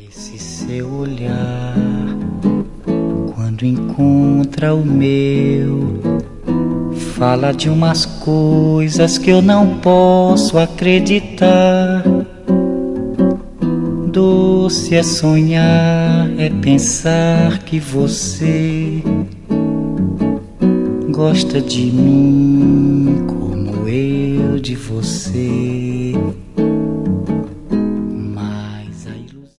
Esse seu olhar, quando encontra o meu, fala de umas coisas que eu não posso acreditar. Doce é sonhar, é pensar que você gosta de mim como eu de você.